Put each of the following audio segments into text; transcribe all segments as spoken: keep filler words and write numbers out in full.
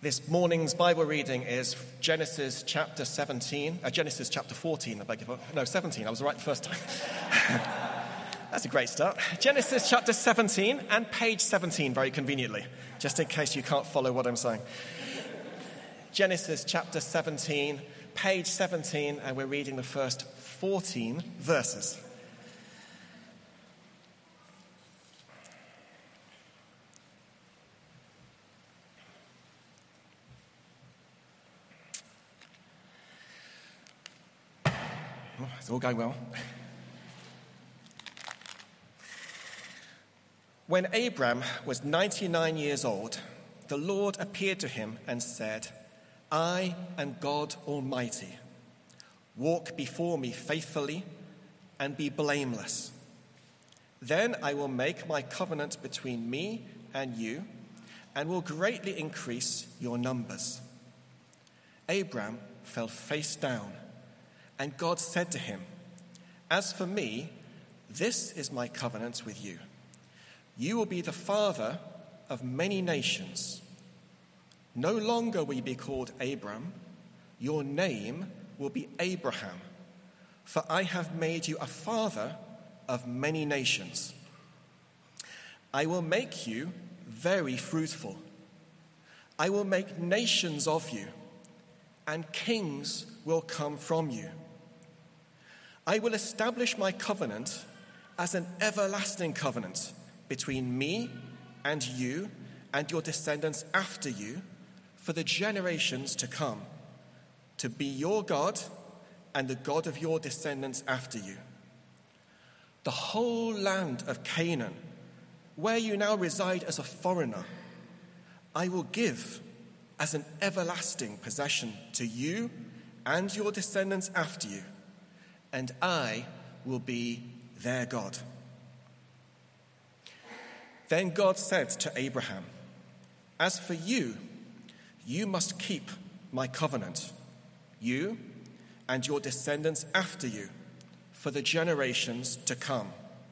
This morning's Bible reading is Genesis chapter seventeen, uh, Genesis chapter fourteen, I beg your pardon. No, seventeen, I was right the first time. That's a great start. Genesis chapter seventeen and page seventeen, very conveniently, just in case you can't follow what I'm saying. Genesis chapter seventeen, page seventeen, and we're reading the first fourteen verses. Oh, it's all going well. When Abram was ninety-nine years old, the Lord appeared to him and said, I am God Almighty. Walk before me faithfully and be blameless. Then I will make my covenant between me and you and will greatly increase your numbers. Abram fell face down, and God said to him, As for me, this is my covenant with you. You will be the father of many nations. No longer will you be called Abram. Your name will be Abraham, for I have made you a father of many nations. I will make you very fruitful. I will make nations of you, and kings will come from you. I will establish my covenant as an everlasting covenant between me and you and your descendants after you for the generations to come, to be your God and the God of your descendants after you. The whole land of Canaan, where you now reside as a foreigner, I will give as an everlasting possession to you and your descendants after you, and I will be their God. Then God said to Abraham, As for you, you must keep my covenant, you and your descendants after you, for the generations to come.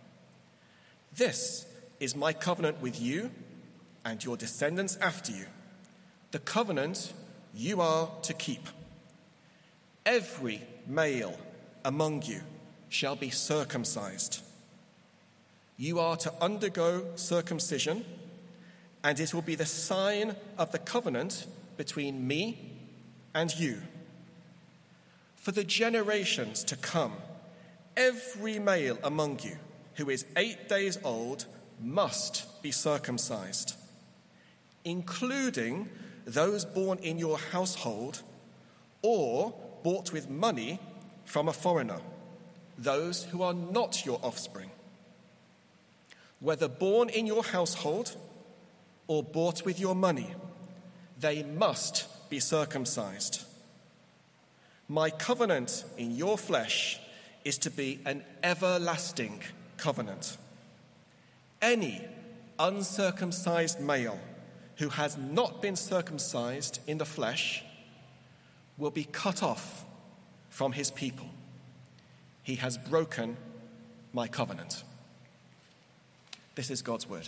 This is my covenant with you and your descendants after you, the covenant you are to keep. Every male among you shall be circumcised. You are to undergo circumcision, and it will be the sign of the covenant between me and you. For the generations to come, every male among you who is eight days old must be circumcised, including those born in your household or bought with money from a foreigner, those who are not your offspring. Whether born in your household or bought with your money, they must be circumcised. My covenant in your flesh is to be an everlasting covenant. Any uncircumcised male who has not been circumcised in the flesh will be cut off from his people. He has broken my covenant. This is God's word.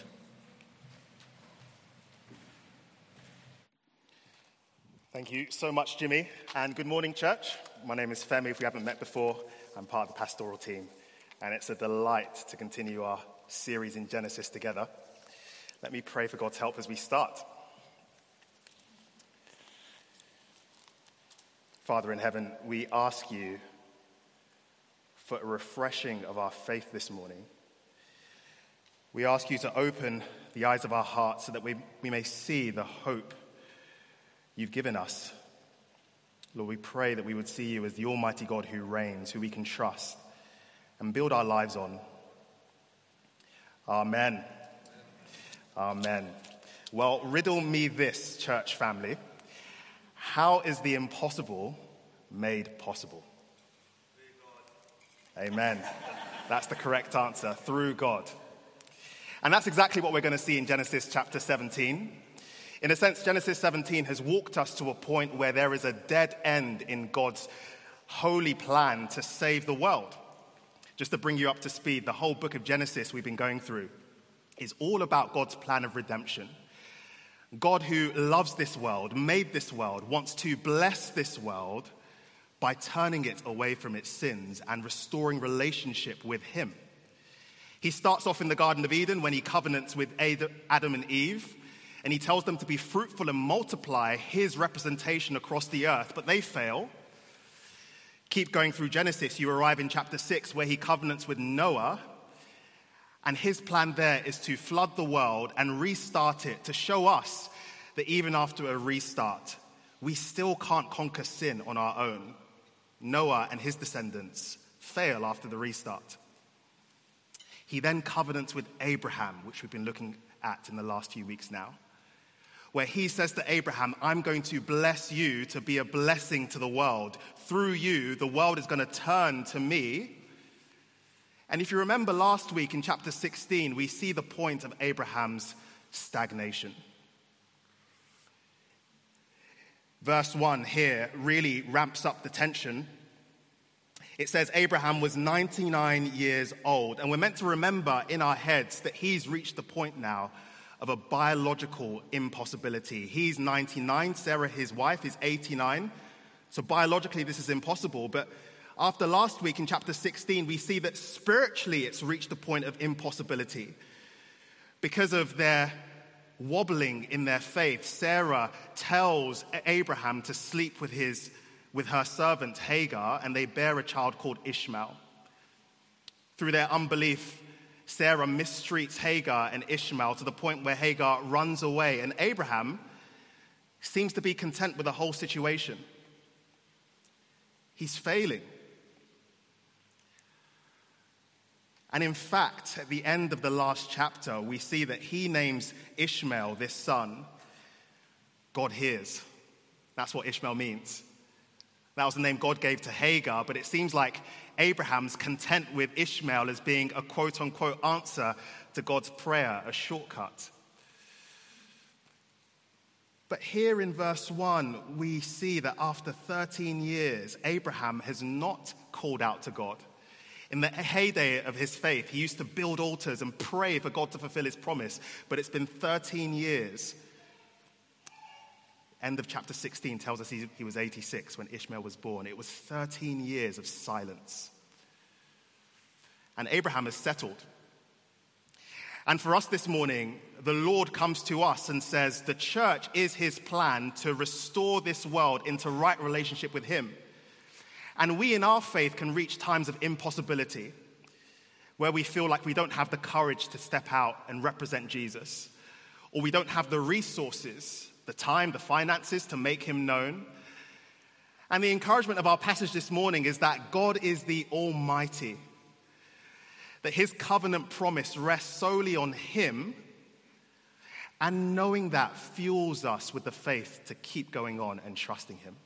Thank you so much, Jimmy, and good morning, church. My name is Femi. If we haven't met before, I'm part of the pastoral team, and it's a delight to continue our series in Genesis together. Let me pray for God's help as we start. Father in heaven, we ask you for a refreshing of our faith this morning. We ask you to open the eyes of our hearts so that we, we may see the hope you've given us. Lord, we pray that we would see you as the Almighty God who reigns, who we can trust and build our lives on. Amen. Amen. Well, riddle me this, church family. How is the impossible made possible? Amen. That's the correct answer. Through God. And that's exactly what we're going to see in Genesis chapter seventeen. In a sense, Genesis seventeen has walked us to a point where there is a dead end in God's holy plan to save the world. Just to bring you up to speed, the whole book of Genesis we've been going through is all about God's plan of redemption. God who loves this world, made this world, wants to bless this world by turning it away from its sins and restoring relationship with him. He starts off in the Garden of Eden when he covenants with Adam and Eve, and he tells them to be fruitful and multiply his representation across the earth, but they fail. Keep going through Genesis, you arrive in chapter six where he covenants with Noah, and his plan there is to flood the world and restart it to show us that even after a restart, we still can't conquer sin on our own. Noah and his descendants fail after the restart. He then covenants with Abraham, which we've been looking at in the last few weeks now, where he says to Abraham, I'm going to bless you to be a blessing to the world. Through you, the world is going to turn to me. And if you remember last week in chapter sixteen, we see the point of Abraham's stagnation. Verse one here really ramps up the tension. It says Abraham was ninety-nine years old, and we're meant to remember in our heads that he's reached the point now of a biological impossibility. He's ninety-nine, Sarah, his wife, is eighty-nine. So biologically this is impossible, but after last week in chapter sixteen, we see that spiritually it's reached the point of impossibility. Because of their wobbling in their faith, Sarah tells Abraham to sleep with his, with her servant Hagar, and they bear a child called Ishmael. Through their unbelief, Sarah mistreats Hagar and Ishmael to the point where Hagar runs away, and Abraham seems to be content with the whole situation. He's failing. And in fact, at the end of the last chapter, we see that he names Ishmael, this son, God hears. That's what Ishmael means. That was the name God gave to Hagar, but it seems like Abraham's content with Ishmael as being a quote-unquote answer to God's prayer, a shortcut. But here in verse one, we see that after thirteen years, Abraham has not called out to God. In the heyday of his faith, he used to build altars and pray for God to fulfill his promise, but it's been thirteen years. End of chapter sixteen tells us he, he was eighty-six when Ishmael was born. It was thirteen years of silence. And Abraham has settled. And for us this morning, the Lord comes to us and says the church is his plan to restore this world into right relationship with him. And we in our faith can reach times of impossibility where we feel like we don't have the courage to step out and represent Jesus, or we don't have the resources, the time, the finances to make him known. And the encouragement of our passage this morning is that God is the Almighty, that his covenant promise rests solely on him, and knowing that fuels us with the faith to keep going on and trusting him.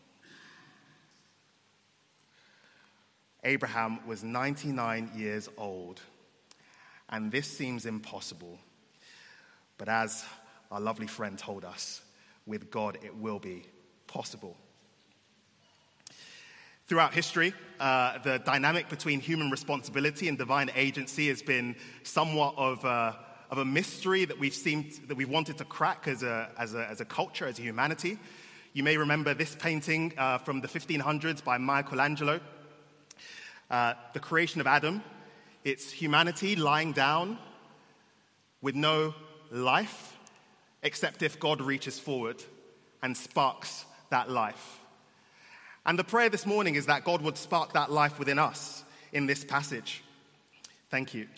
Abraham was ninety-nine years old, and this seems impossible. But as our lovely friend told us, with God it will be possible. Throughout history, uh, the dynamic between human responsibility and divine agency has been somewhat of a, of a mystery that we've seemed, that we've wanted to crack as a, as a, as a culture, as a humanity. You may remember this painting uh, from the fifteen hundreds by Michelangelo. Uh, the creation of Adam, it's humanity lying down with no life, except if God reaches forward and sparks that life. And the prayer this morning is that God would spark that life within us in this passage. Thank you.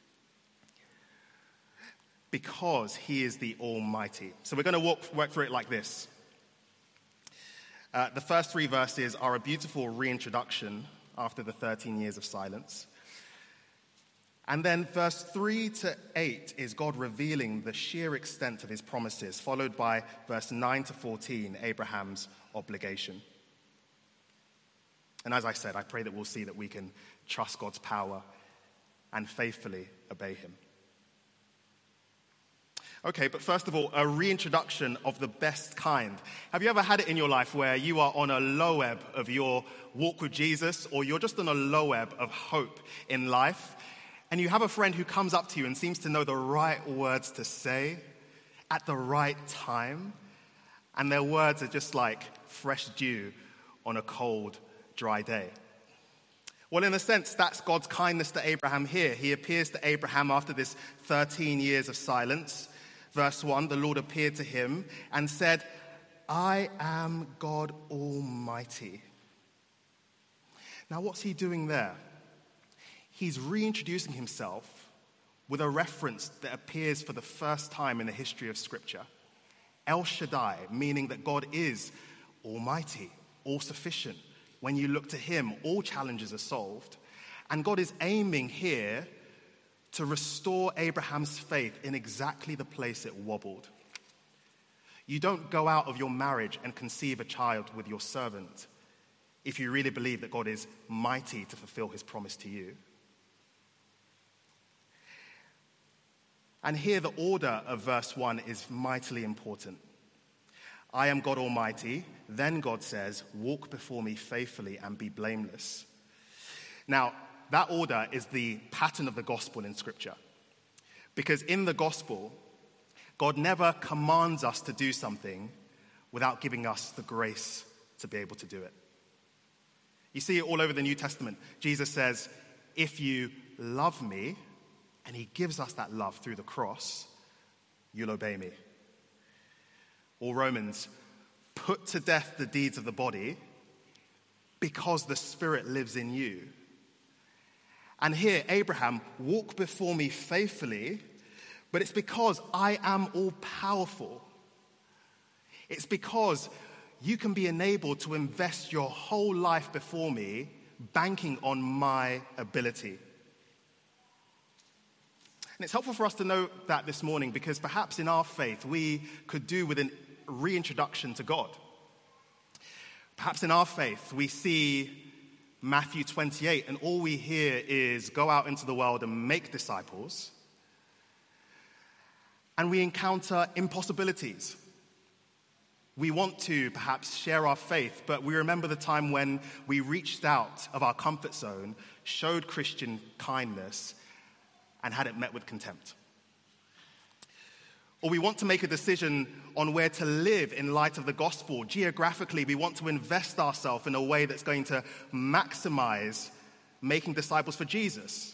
Because he is the Almighty. So we're going to walk, work through it like this. Uh, the first three verses are a beautiful reintroduction after the thirteen years of silence. And then verse three to eight is God revealing the sheer extent of his promises, followed by verse nine to fourteen, Abraham's obligation. And as I said, I pray that we'll see that we can trust God's power and faithfully obey him. Okay, but first of all, a reintroduction of the best kind. Have you ever had it in your life where you are on a low ebb of your walk with Jesus, or you're just on a low ebb of hope in life, and you have a friend who comes up to you and seems to know the right words to say, at the right time. And their words are just like fresh dew on a cold, dry day. Well, in a sense, that's God's kindness to Abraham here. He appears to Abraham after this thirteen years of silence. Verse one, the Lord appeared to him and said, I am God Almighty. Now, what's he doing there? He's reintroducing himself with a reference that appears for the first time in the history of Scripture. El Shaddai, meaning that God is almighty, all-sufficient. When you look to him, all challenges are solved. And God is aiming here to restore Abraham's faith in exactly the place it wobbled. You don't go out of your marriage and conceive a child with your servant if you really believe that God is mighty to fulfill his promise to you. And here the order of verse one is mightily important. I am God Almighty. Then God says, walk before me faithfully and be blameless. Now, that order is the pattern of the gospel in Scripture. Because in the gospel, God never commands us to do something without giving us the grace to be able to do it. You see it all over the New Testament. Jesus says, if you love me, and he gives us that love through the cross, you'll obey me. Or Romans, put to death the deeds of the body because the Spirit lives in you. And here, Abraham, walk before me faithfully, but it's because I am all-powerful. It's because you can be enabled to invest your whole life before me, banking on my ability. And it's helpful for us to know that this morning because perhaps in our faith we could do with a reintroduction to God. Perhaps in our faith we see Matthew twenty-eight and all we hear is go out into the world and make disciples. And we encounter impossibilities. We want to perhaps share our faith, but we remember the time when we reached out of our comfort zone, showed Christian kindness, and had it met with contempt. Or we want to make a decision on where to live in light of the gospel. Geographically, we want to invest ourselves in a way that's going to maximize making disciples for Jesus.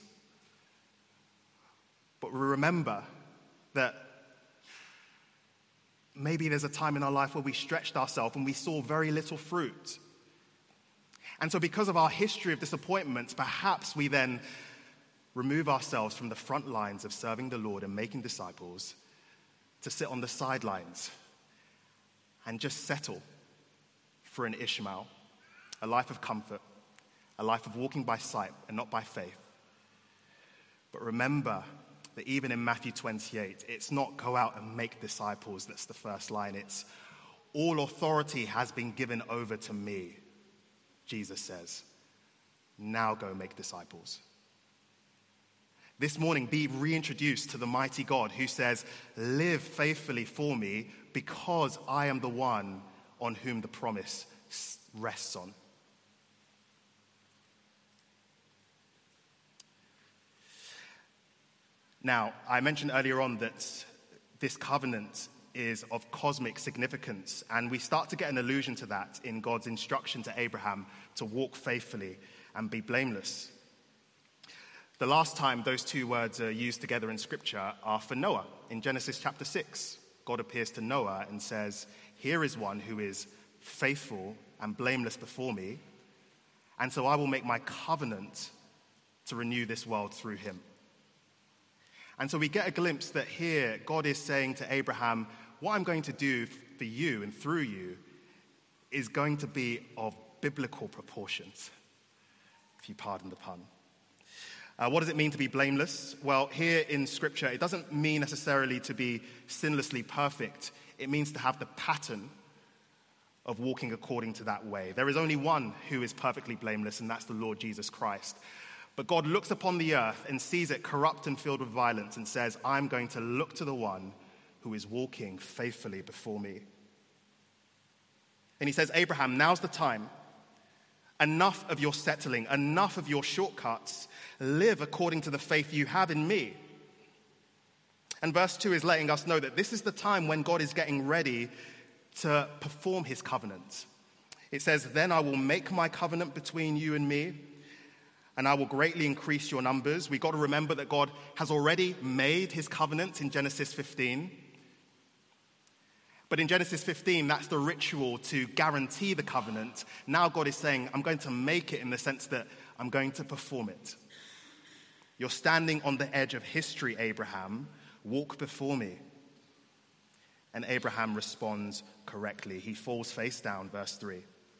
But we remember that maybe there's a time in our life where we stretched ourselves and we saw very little fruit. And so because of our history of disappointments, perhaps we then remove ourselves from the front lines of serving the Lord and making disciples to sit on the sidelines and just settle for an Ishmael, a life of comfort, a life of walking by sight and not by faith. But remember that even in Matthew twenty-eight, it's not go out and make disciples that's the first line. It's all authority has been given over to me, Jesus says. Now go make disciples. This morning, be reintroduced to the mighty God who says, live faithfully for me because I am the one on whom the promise rests on. Now, I mentioned earlier on that this covenant is of cosmic significance, and we start to get an allusion to that in God's instruction to Abraham to walk faithfully and be blameless. The last time those two words are used together in Scripture are for Noah. In Genesis chapter six, God appears to Noah and says, here is one who is faithful and blameless before me, and so I will make my covenant to renew this world through him. And so we get a glimpse that here God is saying to Abraham, what I'm going to do for you and through you is going to be of biblical proportions, if you pardon the pun. Uh, what does it mean to be blameless? Well, here in Scripture, it doesn't mean necessarily to be sinlessly perfect. It means to have the pattern of walking according to that way. There is only one who is perfectly blameless, and that's the Lord Jesus Christ. But God looks upon the earth and sees it corrupt and filled with violence and says, I'm going to look to the one who is walking faithfully before me. And he says, Abraham, now's the time. Enough of your settling, enough of your shortcuts. Live according to the faith you have in me. And verse two is letting us know that this is the time when God is getting ready to perform his covenant. It says, "Then I will make my covenant between you and me, and I will greatly increase your numbers." We've got to remember that God has already made his covenant in Genesis fifteen. But in Genesis fifteen, that's the ritual to guarantee the covenant. Now God is saying, I'm going to make it in the sense that I'm going to perform it. You're standing on the edge of history, Abraham. Walk before me. And Abraham responds correctly. He falls face down, verse three.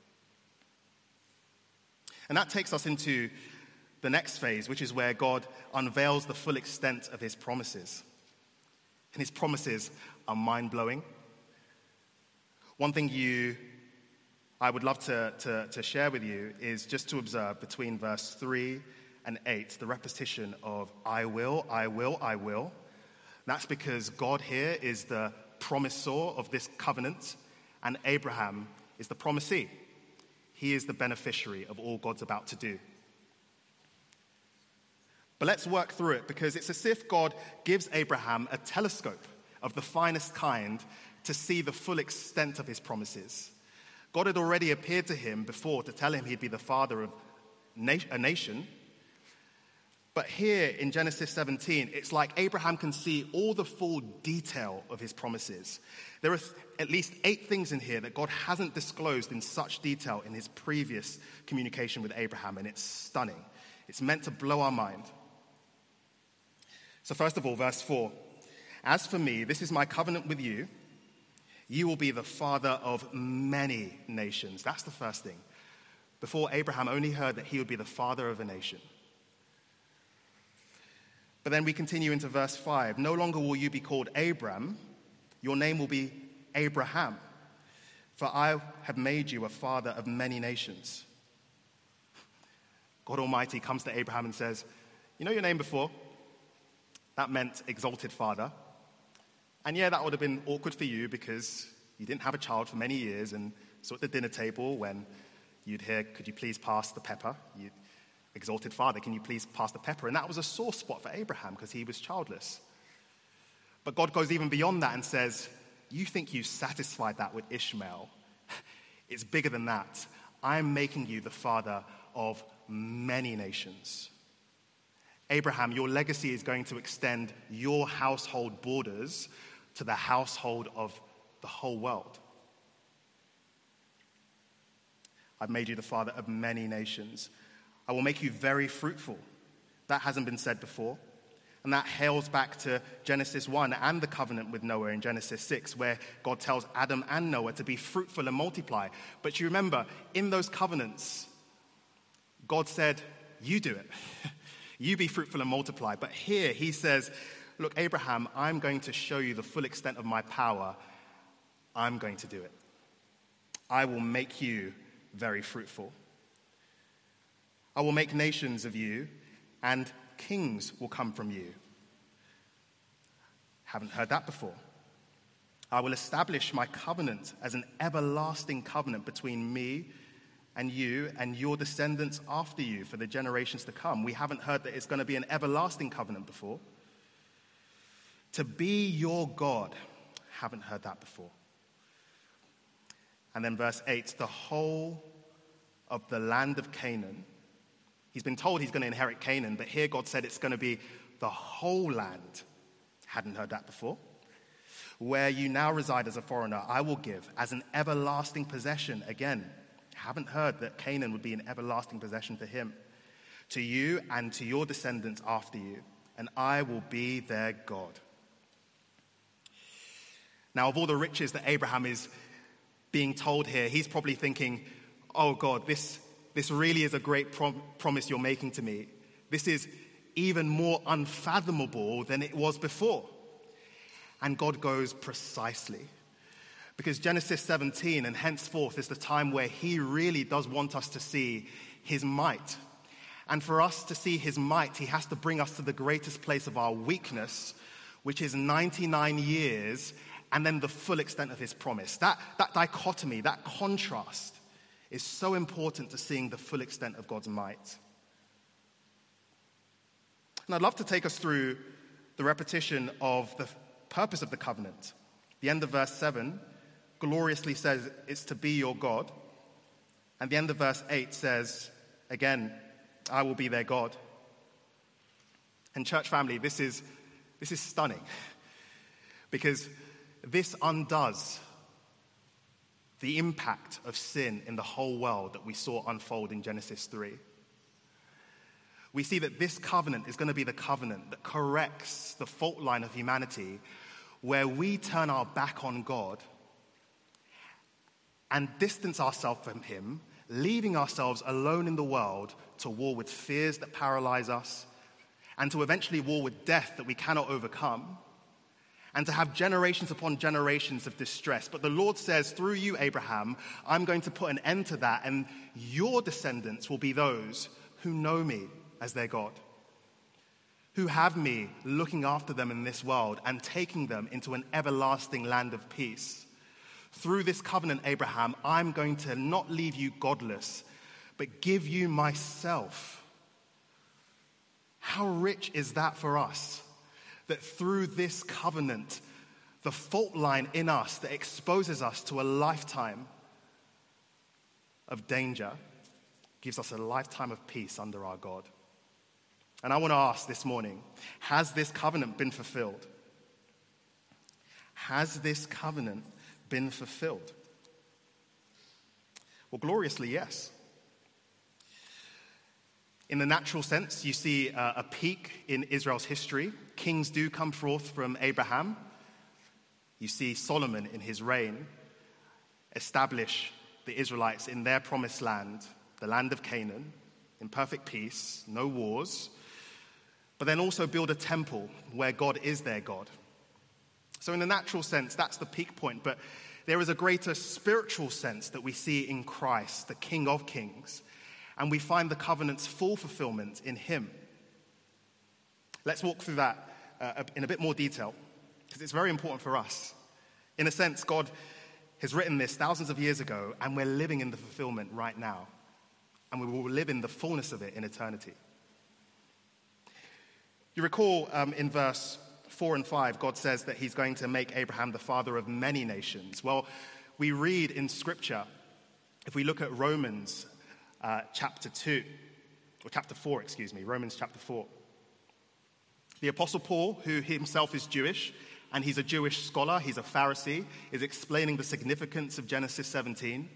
And that takes us into the next phase, which is where God unveils the full extent of his promises. And his promises are mind-blowing. One thing you, I would love to, to, to share with you is just to observe between verse three and eight, the repetition of I will, I will, I will. That's because God here is the promisor of this covenant, and Abraham is the promisee. He is the beneficiary of all God's about to do. But let's work through it, because it's as if God gives Abraham a telescope of the finest kind to see the full extent of his promises. God had already appeared to him before to tell him he'd be the father of a nation. But here in Genesis seventeen, it's like Abraham can see all the full detail of his promises. There are at least eight things in here that God hasn't disclosed in such detail in his previous communication with Abraham, and it's stunning. It's meant to blow our mind. So first of all, verse four. "As for me, this is my covenant with you. You will be the father of many nations." That's the first thing. Before, Abraham only heard that he would be the father of a nation. But then we continue into verse five. "No longer will you be called Abram. Your name will be Abraham. For I have made you a father of many nations." God Almighty comes to Abraham and says, "You know your name before? That meant exalted father. And yeah, that would have been awkward for you because you didn't have a child for many years, and so at the dinner table when you'd hear, 'Could you please pass the pepper?' You'd, 'Exalted father, can you please pass the pepper?' And that was a sore spot for Abraham because he was childless. But God goes even beyond that and says, 'You think you satisfied that with Ishmael? It's bigger than that. I'm making you the father of many nations. Abraham, your legacy is going to extend your household borders to the household of the whole world. I've made you the father of many nations. I will make you very fruitful.'" That hasn't been said before. And that hails back to Genesis one and the covenant with Noah in Genesis six, where God tells Adam and Noah to be fruitful and multiply. But you remember, in those covenants, God said, "You do it. You be fruitful and multiply." But here he says, "Look, Abraham, I'm going to show you the full extent of my power. I'm going to do it. I will make you very fruitful. I will make nations of you, and kings will come from you." Haven't heard that before. "I will establish my covenant as an everlasting covenant between me and you and your descendants after you for the generations to come." We haven't heard that it's going to be an everlasting covenant before. "To be your God." Haven't heard that before. And then verse eight, "The whole of the land of Canaan." He's been told he's going to inherit Canaan, but here God said it's going to be the whole land. Hadn't heard that before. "Where you now reside as a foreigner, I will give as an everlasting possession." Again, haven't heard that Canaan would be an everlasting possession for him. "To you and to your descendants after you, and I will be their God." Now, of all the riches that Abraham is being told here, he's probably thinking, "Oh God, this, this really is a great prom- promise you're making to me. This is even more unfathomable than it was before." And God goes, "Precisely." Because Genesis seventeen and henceforth is the time where he really does want us to see his might. And for us to see his might, he has to bring us to the greatest place of our weakness, which is ninety-nine years, and then the full extent of his promise. That, that dichotomy, that contrast is so important to seeing the full extent of God's might. And I'd love to take us through the repetition of the purpose of the covenant. The end of verse seven gloriously says it's to be your God. And the end of verse eight says, again, I will be their God. And church family, this is, this is stunning because this undoes the impact of sin in the whole world that we saw unfold in Genesis three. We see that this covenant is going to be the covenant that corrects the fault line of humanity where we turn our back on God and distance ourselves from him, leaving ourselves alone in the world to war with fears that paralyze us and to eventually war with death that we cannot overcome and to have generations upon generations of distress. But the Lord says, through you, Abraham, I'm going to put an end to that, and your descendants will be those who know me as their God, who have me looking after them in this world and taking them into an everlasting land of peace. Through this covenant, Abraham, I'm going to not leave you godless, but give you myself. How rich is that for us? That through this covenant, the fault line in us that exposes us to a lifetime of danger gives us a lifetime of peace under our God. And I want to ask this morning, has this covenant been fulfilled? Has this covenant been fulfilled? Well, gloriously, yes. In the natural sense, you see uh, a peak in Israel's history. Kings do come forth from Abraham. You see Solomon in his reign establish the Israelites in their promised land, the land of Canaan, in perfect peace, no wars, but then also build a temple where God is their God. So in the natural sense, that's the peak point, but there is a greater spiritual sense that we see in Christ, the King of Kings, and we find the covenant's full fulfillment in him. Let's walk through that uh, in a bit more detail, because it's very important for us. In a sense, God has written this thousands of years ago, and we're living in the fulfillment right now. And we will live in the fullness of it in eternity. You recall um, in verse four and five, God says that he's going to make Abraham the father of many nations. Well, we read in Scripture, if we look at Romans uh, chapter two, or chapter four, excuse me, Romans chapter four. The Apostle Paul, who himself is Jewish, and he's a Jewish scholar, he's a Pharisee, is explaining the significance of Genesis seventeen.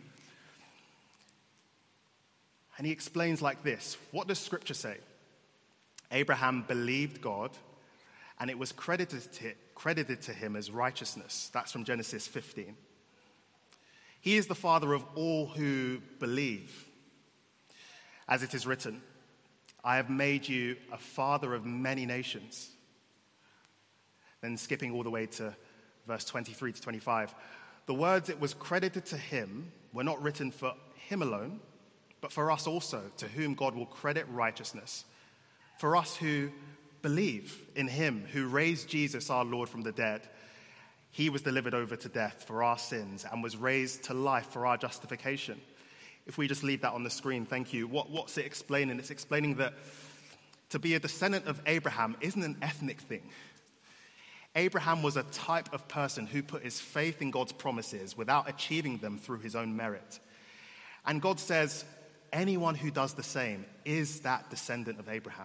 And he explains like this. What does Scripture say? Abraham believed God, and it was credited to, credited to him as righteousness. That's from Genesis fifteen. He is the father of all who believe. As it is written, I have made you a father of many nations. Then skipping all the way to verse twenty-three to twenty-five. The words it was credited to him were not written for him alone, but for us also, to whom God will credit righteousness. For us who believe in him who raised Jesus our Lord from the dead. He was delivered over to death for our sins and was raised to life for our justification. If we just leave that on the screen, thank you. What, what's it explaining? It's explaining that to be a descendant of Abraham isn't an ethnic thing. Abraham was a type of person who put his faith in God's promises without achieving them through his own merit. And God says, anyone who does the same is that descendant of Abraham.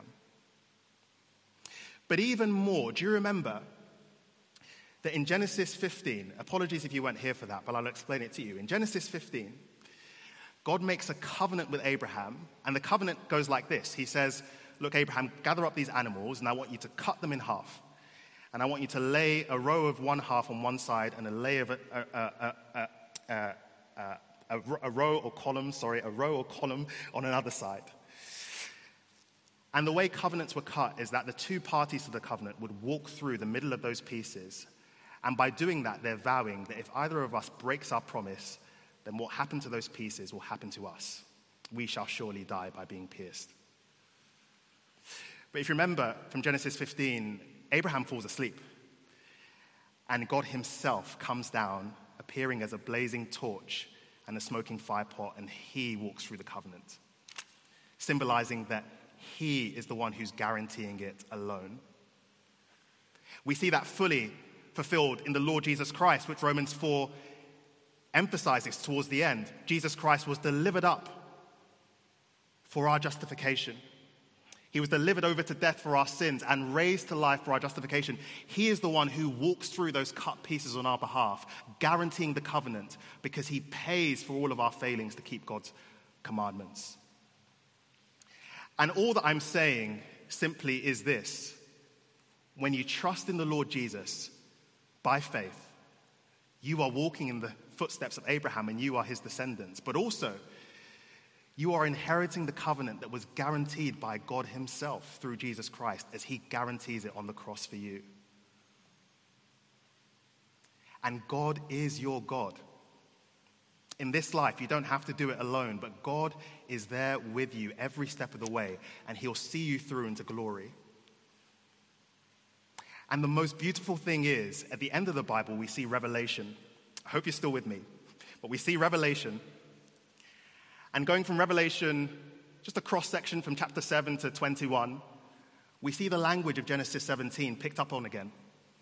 But even more, do you remember that in Genesis fifteen, apologies if you weren't here for that, but I'll explain it to you. In Genesis fifteen, God makes a covenant with Abraham, and the covenant goes like this. He says, look, Abraham, gather up these animals, and I want you to cut them in half. And I want you to lay a row of one half on one side and a lay of a, a, a, a, a, a, a, a row or column, sorry, a row or column on another side. And the way covenants were cut is that the two parties to the covenant would walk through the middle of those pieces. And by doing that, they're vowing that if either of us breaks our promise, then what happened to those pieces will happen to us. We shall surely die by being pierced. But if you remember from Genesis fifteen, Abraham falls asleep. And God himself comes down, appearing as a blazing torch and a smoking firepot, and he walks through the covenant, symbolizing that he is the one who's guaranteeing it alone. We see that fully fulfilled in the Lord Jesus Christ, which Romans four emphasizes towards the end. Jesus Christ was delivered up for our justification. He was delivered over to death for our sins and raised to life for our justification. He is the one who walks through those cut pieces on our behalf, guaranteeing the covenant because he pays for all of our failings to keep God's commandments. And all that I'm saying simply is this: when you trust in the Lord Jesus by faith, you are walking in the footsteps of Abraham and you are his descendants. But also, you are inheriting the covenant that was guaranteed by God himself through Jesus Christ as he guarantees it on the cross for you. And God is your God. In this life, you don't have to do it alone, but God is there with you every step of the way, and he'll see you through into glory. And the most beautiful thing is, at the end of the Bible, we see Revelation. I hope you're still with me, but we see Revelation. And going from Revelation, just a cross-section from chapter seven to twenty-one, we see the language of Genesis seventeen picked up on again.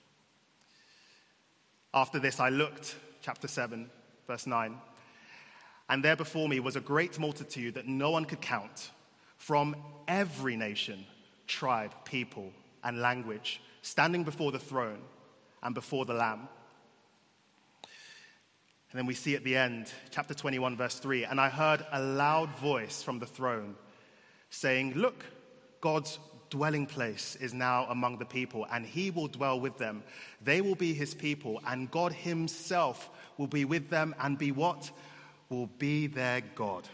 After this, I looked, chapter seven, verse nine, and there before me was a great multitude that no one could count, from every nation, tribe, people, and language, standing before the throne and before the Lamb. And then we see at the end, chapter twenty-one, verse three, and I heard a loud voice from the throne saying, "Look, God's dwelling place is now among the people, and he will dwell with them. They will be his people, and God himself will be with them and be what? Will be their God."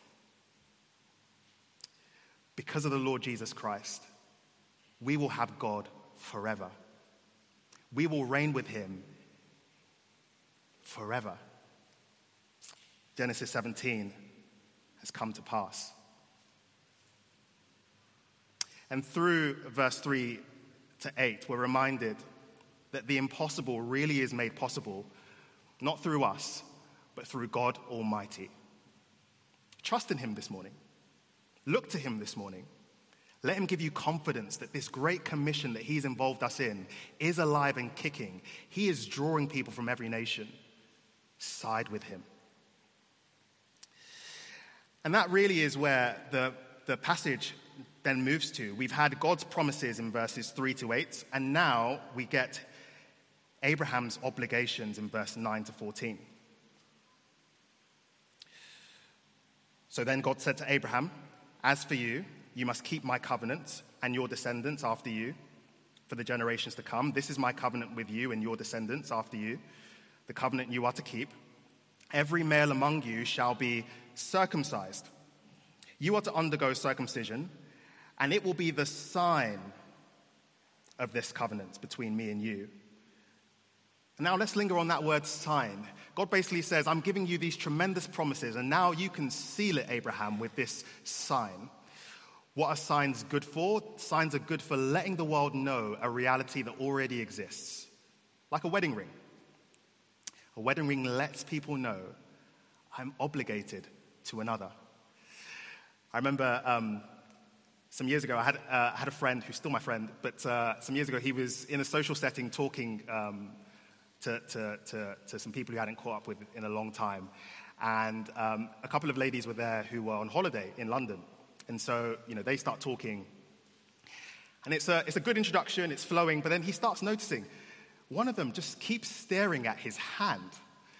Because of the Lord Jesus Christ, we will have God forever. We will reign with him forever. Genesis seventeen has come to pass. And through verse three to eight, we're reminded that the impossible really is made possible, not through us, but through God Almighty. Trust in him this morning. Look to him this morning. Let him give you confidence that this great commission that he's involved us in is alive and kicking. He is drawing people from every nation. Side with him. And that really is where the, the passage then moves to. We've had God's promises in verses three to eight, and now we get Abraham's obligations in verse nine to fourteen. So then God said to Abraham, "As for you, you must keep my covenant and your descendants after you for the generations to come. This is my covenant with you and your descendants after you, the covenant you are to keep. Every male among you shall be circumcised. You are to undergo circumcision, and it will be the sign of this covenant between me and you." Now let's linger on that word sign. God basically says, I'm giving you these tremendous promises, and now you can seal it, Abraham, with this sign. What are signs good for? Signs are good for letting the world know a reality that already exists, like a wedding ring. A wedding ring lets people know I'm obligated to another. I remember um, some years ago, I had, uh, I had a friend who's still my friend, but uh, some years ago he was in a social setting talking um, to, to, to, to some people who hadn't caught up with in a long time. And um, a couple of ladies were there who were on holiday in London. And so, you know, they start talking. And it's a, it's a good introduction, it's flowing, but then he starts noticing one of them just keeps staring at his hand.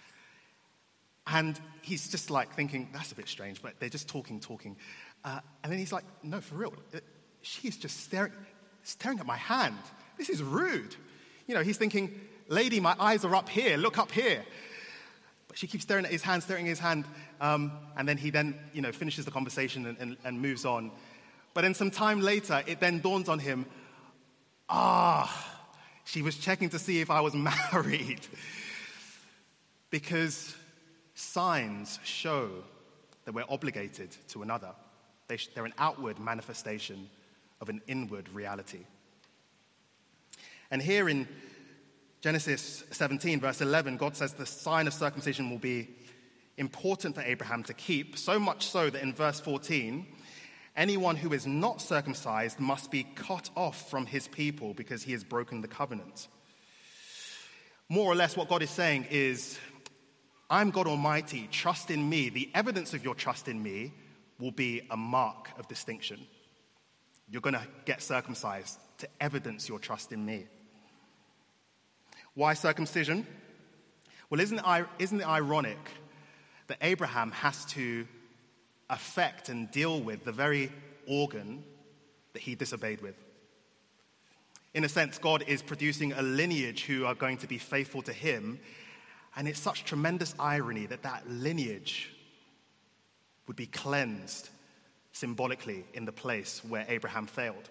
And he's just like thinking, that's a bit strange, but they're just talking, talking. Uh, and then he's like, no, for real, she's just staring, staring at my hand. This is rude. You know, he's thinking, lady, my eyes are up here, look up here. But she keeps staring at his hand, staring at his hand. Um, and then he then, you know, finishes the conversation and, and, and moves on. But then some time later, it then dawns on him, ah, she was checking to see if I was married. Because signs show that we're obligated to another. They sh- they're an outward manifestation of an inward reality. And here in Genesis seventeen, verse eleven, God says the sign of circumcision will be important for Abraham to keep, so much so that in verse fourteen, Anyone who is not circumcised must be cut off from his people because he has broken the covenant. More or less what God is saying is, I'm God Almighty, trust in me. The evidence of your trust in me will be a mark of distinction. You're going to get circumcised to evidence your trust in me. Why circumcision? Well, isn't it, isn't it ironic that Abraham has to affect and deal with the very organ that he disobeyed with? In a sense, God is producing a lineage who are going to be faithful to him, and it's such tremendous irony that that lineage would be cleansed symbolically in the place where Abraham failed.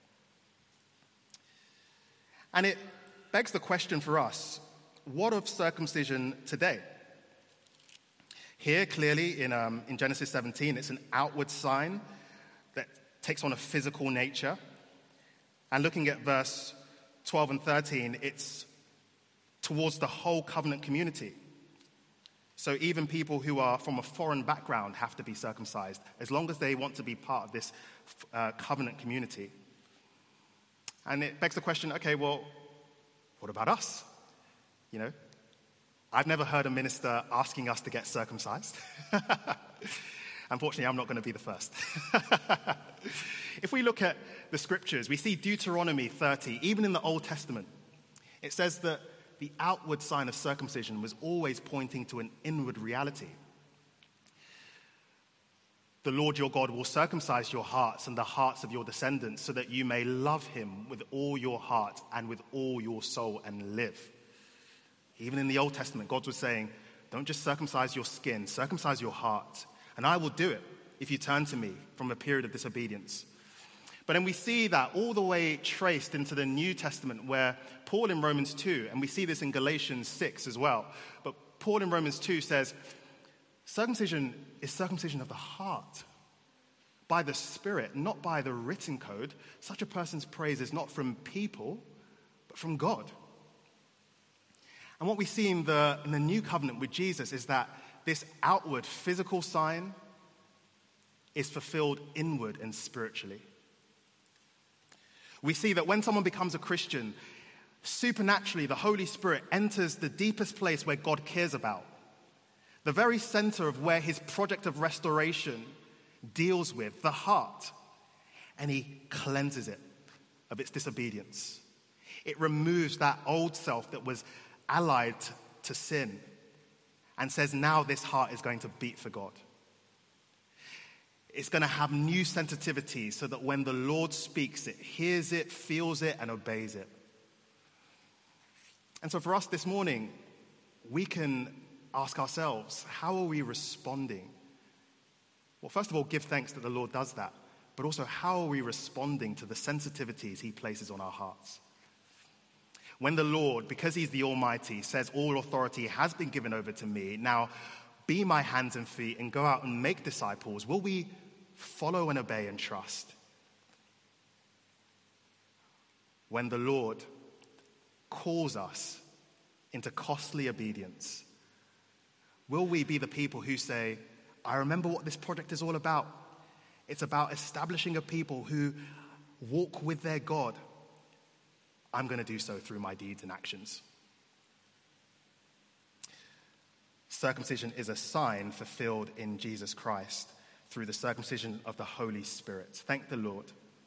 And it begs the question for us, what of circumcision today? Here, clearly, in, um, in Genesis seventeen, it's an outward sign that takes on a physical nature. And looking at verse twelve and thirteen, it's towards the whole covenant community. So even people who are from a foreign background have to be circumcised, as long as they want to be part of this uh, covenant community. And it begs the question, okay, well, what about us? You know, I've never heard a minister asking us to get circumcised. Unfortunately, I'm not going to be the first. If we look at the scriptures, we see Deuteronomy thirty, even in the Old Testament, it says that the outward sign of circumcision was always pointing to an inward reality. The Lord your God will circumcise your hearts and the hearts of your descendants so that you may love him with all your heart and with all your soul and live. Even in the Old Testament, God was saying, don't just circumcise your skin, circumcise your heart. And I will do it if you turn to me from a period of disobedience. But then we see that all the way traced into the New Testament, where Paul in Romans two, and we see this in Galatians six as well, but Paul in Romans two says, circumcision is circumcision of the heart, by the Spirit, not by the written code. Such a person's praise is not from people, but from God. And what we see in the, in the New Covenant with Jesus is that this outward physical sign is fulfilled inward and spiritually. We see that when someone becomes a Christian, supernaturally the Holy Spirit enters the deepest place where God cares about, the very center of where his project of restoration deals with, the heart, and he cleanses it of its disobedience. It removes that old self that was allied to sin and says, now this heart is going to beat for God. It's going to have new sensitivity so that when the Lord speaks, it hears it, feels it, and obeys it. And so for us this morning, we can ask ourselves, how are we responding? Well, first of all, give thanks that the Lord does that. But also, how are we responding to the sensitivities he places on our hearts? When the Lord, because he's the Almighty, says all authority has been given over to me, now be my hands and feet and go out and make disciples, will we follow and obey and trust? When the Lord calls us into costly obedience, will we be the people who say, I remember what this project is all about. It's about establishing a people who walk with their God. I'm going to do so through my deeds and actions. Circumcision is a sign fulfilled in Jesus Christ through the circumcision of the Holy Spirit. Thank the Lord.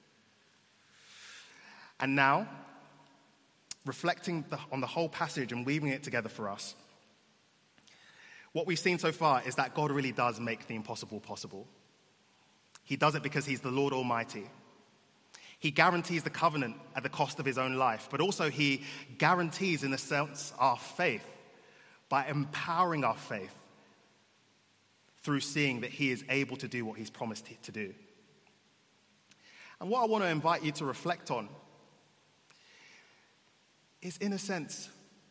And now, reflecting the, on the whole passage and weaving it together for us, what we've seen so far is that God really does make the impossible possible. He does it because he's the Lord Almighty. He guarantees the covenant at the cost of his own life, but also he guarantees, in a sense, our faith by empowering our faith through seeing that he is able to do what he's promised to do. And what I want to invite you to reflect on is, in a sense,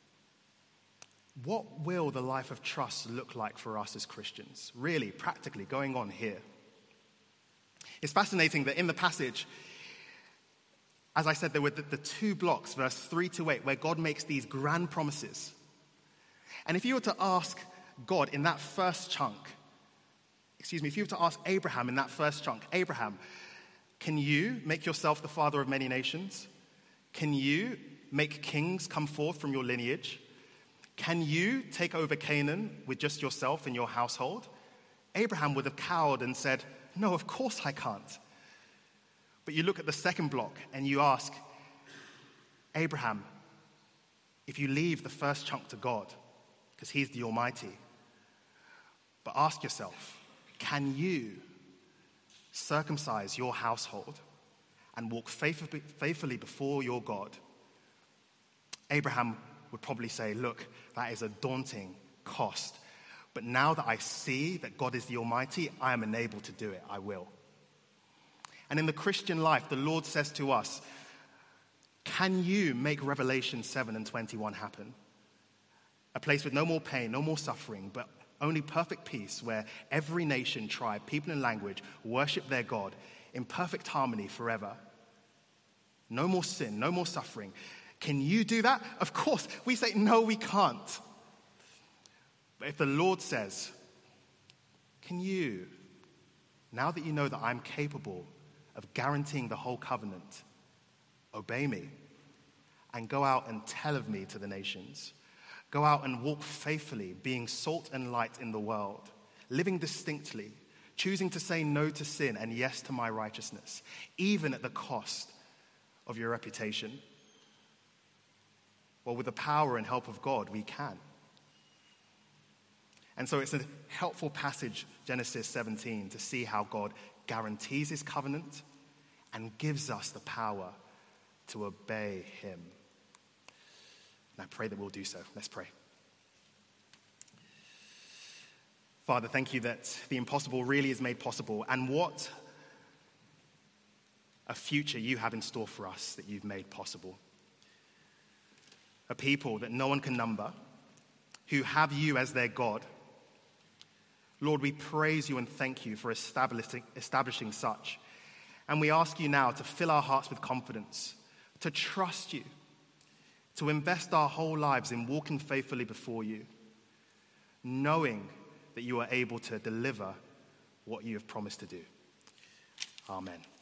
what will the life of trust look like for us as Christians, really, practically, going on here? It's fascinating that in the passage, as I said, there were the, the two blocks, verse three to eight, where God makes these grand promises. And if you were to ask God in that first chunk, excuse me, if you were to ask Abraham in that first chunk, Abraham, can you make yourself the father of many nations? Can you make kings come forth from your lineage? Can you take over Canaan with just yourself and your household? Abraham would have cowered and said, no, of course I can't. But you look at the second block and you ask, Abraham, if you leave the first chunk to God, because he's the Almighty, but ask yourself, can you circumcise your household and walk faithfully before your God? Abraham would probably say, look, that is a daunting cost. But now that I see that God is the Almighty, I am enabled to do it. I will. And in the Christian life, the Lord says to us, can you make Revelation seven and twenty-one happen? A place with no more pain, no more suffering, but only perfect peace where every nation, tribe, people and language worship their God in perfect harmony forever. No more sin, no more suffering. Can you do that? Of course. We say, no, we can't. But if the Lord says, can you, now that you know that I'm capable of guaranteeing the whole covenant, obey me and go out and tell of me to the nations. Go out and walk faithfully, being salt and light in the world, living distinctly, choosing to say no to sin and yes to my righteousness, even at the cost of your reputation. Well, with the power and help of God, we can. And so it's a helpful passage, Genesis seventeen, to see how God guarantees his covenant and gives us the power to obey him. And I pray that we'll do so. Let's pray. Father, thank you that the impossible really is made possible, and what a future you have in store for us that you've made possible. A people that no one can number, who have you as their God. Lord, we praise you and thank you for establishing, establishing such. And we ask you now to fill our hearts with confidence, to trust you, to invest our whole lives in walking faithfully before you, knowing that you are able to deliver what you have promised to do. Amen.